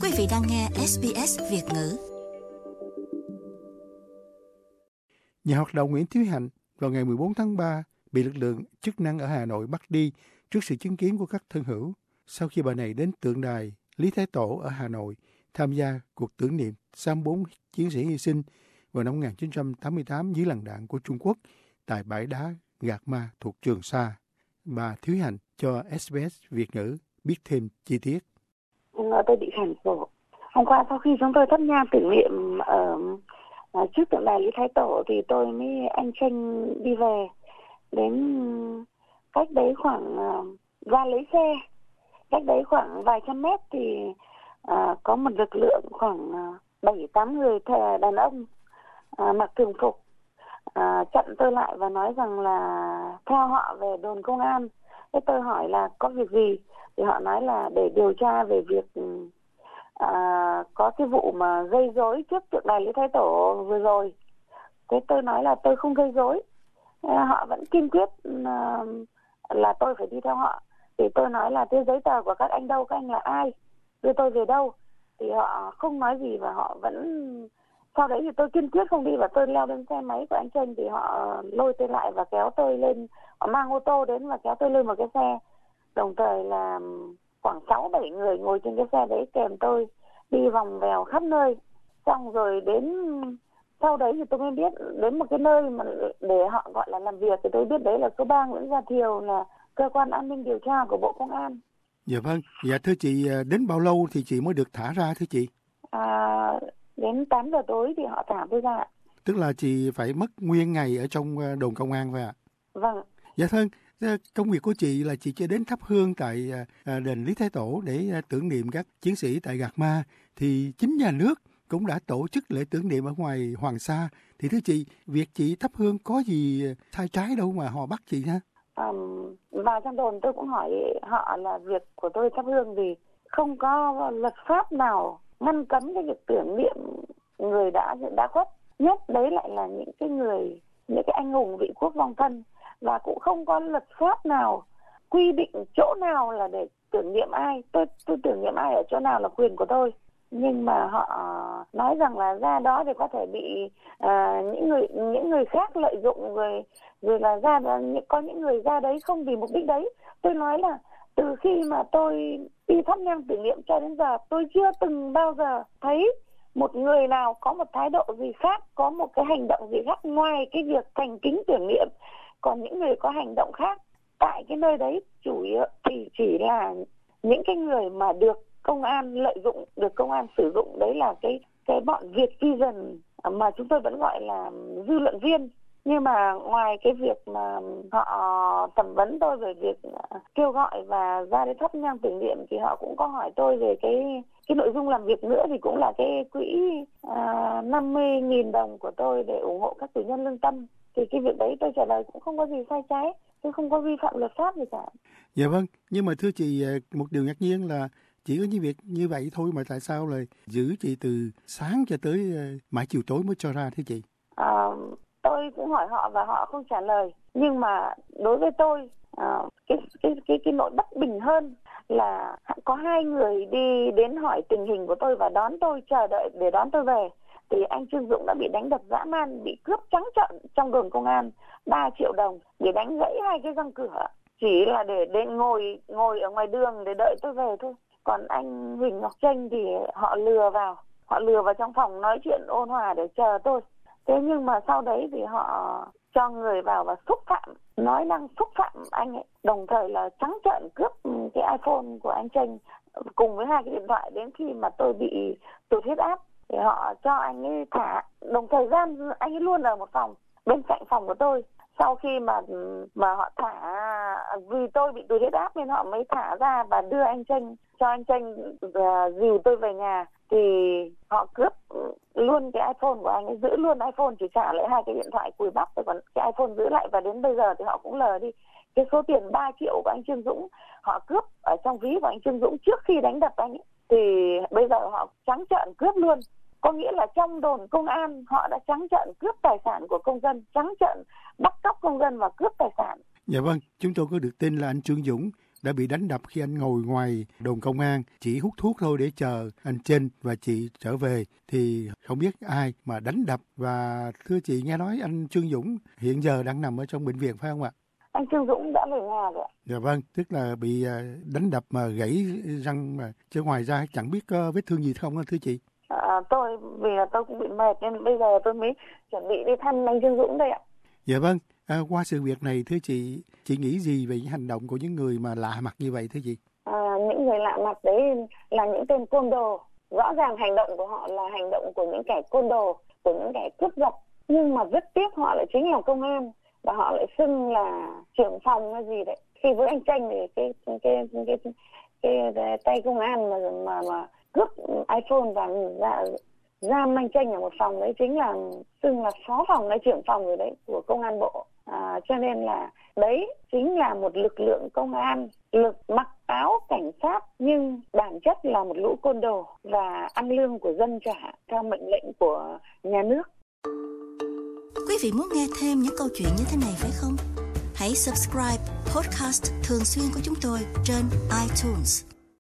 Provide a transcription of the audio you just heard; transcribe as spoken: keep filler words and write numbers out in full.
Quý vị đang nghe ét bê ét Việt ngữ. Nhà hoạt động Nguyễn Thúy Hạnh vào ngày mười bốn tháng ba bị lực lượng chức năng ở Hà Nội bắt đi trước sự chứng kiến của các thân hữu sau khi bà này đến tượng đài Lý Thái Tổ ở Hà Nội tham gia cuộc tưởng niệm sáu mươi bốn chiến sĩ hy sinh vào năm một nghìn chín trăm tám mươi tám dưới làn đạn của Trung Quốc tại bãi đá Gạc Ma thuộc Trường Sa. Bà Thúy Hạnh cho ét bê ét Việt ngữ biết thêm chi tiết. Tôi bị khản cổ. Hôm qua sau khi chúng tôi thắp nhang tưởng niệm ở trước tượng đài Lý Thái Tổ thì tôi mới anh Tranh đi về, đến cách đấy khoảng ra lấy xe, cách đấy khoảng vài trăm mét thì à, có một lực lượng khoảng bảy tám người đàn ông à, mặc thường phục à, chặn tôi lại và nói rằng là theo họ về đồn công an. Thế tôi hỏi là có việc gì thì họ nói là để điều tra về việc à, có cái vụ mà gây rối trước tượng đài Lý Thái Tổ vừa rồi. Thế tôi nói là tôi không gây rối. Họ vẫn kiên quyết à, là tôi phải đi theo họ. Thì tôi nói là thế giấy tờ của các anh đâu, các anh là ai, đưa tôi về đâu. Thì họ không nói gì và họ vẫn... Sau đấy thì tôi kiên quyết không đi và tôi leo lên xe máy của anh Tranh thì họ lôi tôi lại và kéo tôi lên. Họ mang ô tô đến và kéo tôi lên một cái xe. Đồng thời là khoảng sáu bảy người ngồi trên cái xe đấy kèm tôi đi vòng vèo khắp nơi. Xong rồi đến sau đấy thì tôi mới biết đến một cái nơi mà để họ gọi là làm việc thì tôi biết đấy là số ba Nguyễn Gia Thiều, là cơ quan an ninh điều tra của Bộ Công an. Dạ vâng. Dạ thưa chị, đến bao lâu thì chị mới được thả ra thưa chị? À, đến tám giờ tối thì họ thả tôi ra. Tức là chị phải mất nguyên ngày ở trong đồn công an vậy ạ? Vâng. Dạ thưa, công việc của chị là chị chỉ đến thắp hương tại đền Lý Thái Tổ để tưởng niệm các chiến sĩ tại Gạc Ma, thì chính nhà nước cũng đã tổ chức lễ tưởng niệm ở ngoài Hoàng Sa. Thì thưa chị, việc chị thắp hương có gì sai trái đâu mà họ bắt chị ha? À, vào trong đồn tôi cũng hỏi họ là việc của tôi thắp hương vì không có luật pháp nào ngăn cấm cái việc tưởng niệm người đã đã khuất, nhất đấy lại là những cái người, những cái anh hùng vị quốc vong thân, và cũng không có luật pháp nào quy định chỗ nào là để tưởng niệm ai. Tôi tôi tưởng niệm ai ở chỗ nào là quyền của tôi, nhưng mà họ nói rằng là ra đó thì có thể bị à, những người những người khác lợi dụng, rồi rồi là ra có những người ra đấy không vì mục đích đấy. Tôi nói là từ khi mà tôi đi thắp nhang tưởng niệm cho đến giờ tôi chưa từng bao giờ thấy một người nào có một thái độ gì khác, có một cái hành động gì khác ngoài cái việc thành kính tưởng niệm. Còn những người có hành động khác tại cái nơi đấy chủ yếu thì chỉ là những cái người mà được công an lợi dụng, được công an sử dụng, đấy là cái cái bọn Việt Vision mà chúng tôi vẫn gọi là dư luận viên. Nhưng mà ngoài cái việc mà họ thẩm vấn tôi về việc kêu gọi và ra để thắp nhang tưởng niệm thì họ cũng có hỏi tôi về cái cái nội dung làm việc nữa, thì cũng là cái quỹ à, năm mươi nghìn đồng của tôi để ủng hộ các tù nhân lương tâm. Thì cái việc đấy tôi trả lời cũng không có gì sai trái, tôi không có vi phạm luật pháp gì cả. Dạ vâng, nhưng mà thưa chị, một điều ngạc nhiên là chỉ có những việc như vậy thôi mà tại sao lại giữ chị từ sáng cho tới mãi chiều tối mới cho ra thưa chị? À, tôi cũng hỏi họ và họ không trả lời. Nhưng mà đối với tôi, à, cái, cái, cái, cái nỗi bất bình hơn là có hai người đi đến hỏi tình hình của tôi và đón tôi, chờ đợi để đón tôi về. Thì anh Trương Dũng đã bị đánh đập dã man, bị cướp trắng trợn trong đồn công an ba triệu đồng, để đánh gãy hai cái răng cửa, chỉ là để đến ngồi ngồi ở ngoài đường để đợi tôi về thôi. Còn anh Huỳnh Ngọc Tranh thì họ lừa vào, họ lừa vào trong phòng nói chuyện ôn hòa để chờ tôi. Thế nhưng mà sau đấy thì họ cho người vào và xúc phạm, nói năng xúc phạm anh ấy, đồng thời là trắng trợn cướp cái iPhone của anh Tranh cùng với hai cái điện thoại. Đến khi mà tôi bị tụt huyết áp thì họ cho anh ấy thả, đồng thời gian anh ấy luôn ở một phòng bên cạnh phòng của tôi. Sau khi mà mà họ thả, vì tôi bị tụt huyết áp nên họ mới thả ra và đưa anh Tranh, cho anh Tranh uh, dìu tôi về nhà. Thì họ cướp luôn cái iPhone của anh ấy, giữ luôn iPhone, chỉ trả lại hai cái điện thoại cùi bắp thôi, còn cái iPhone giữ lại. Và đến bây giờ thì họ cũng lờ đi cái số tiền ba triệu của anh Trương Dũng, họ cướp ở trong ví của anh Trương Dũng trước khi đánh đập anh ấy. Thì bây giờ họ trắng trợn cướp luôn. Có nghĩa là trong đồn công an họ đã trắng trợn cướp tài sản của công dân, trắng trợn bắt cóc công dân và cướp tài sản. Dạ vâng, chúng tôi có được tin là anh Trương Dũng đã bị đánh đập khi anh ngồi ngoài đồn công an chỉ hút thuốc thôi để chờ anh Trinh và chị trở về. Thì không biết ai mà đánh đập. Và thưa chị, nghe nói anh Trương Dũng hiện giờ đang nằm ở trong bệnh viện phải không ạ? Anh Trương Dũng đã về nhà rồi. Dạ vâng, tức là bị đánh đập mà gãy răng mà, chứ ngoài ra chẳng biết có vết thương gì không thưa chị? À, tôi vì là tôi cũng bị mệt nên bây giờ tôi mới chuẩn bị đi thăm anh Trương Dũng đây ạ. Dạ vâng, à, qua sự việc này thưa chị, chị nghĩ gì về những hành động của những người mà lạ mặt như vậy thưa chị? À, những người lạ mặt đấy là những tên côn đồ. Rõ ràng hành động của họ là hành động của những kẻ côn đồ, của những kẻ cướp giật. Nhưng mà rất tiếc họ lại chính là công an và họ lại xưng là trưởng phòng hay gì đấy. Khi với anh Tranh thì cái cái cái cái, cái, cái, cái tay công an mà mà mà cướp iPhone và ra giam anh Tranh ở một phòng đấy chính là xưng là phó phòng hay trưởng phòng rồi đấy của công an bộ. À, cho nên là đấy chính là một lực lượng công an, lực mặc áo cảnh sát nhưng bản chất là một lũ côn đồ và ăn lương của dân trả theo mệnh lệnh của nhà nước. Quý vị muốn nghe thêm những câu chuyện như thế này phải không? Hãy subscribe podcast thường xuyên của chúng tôi trên iTunes.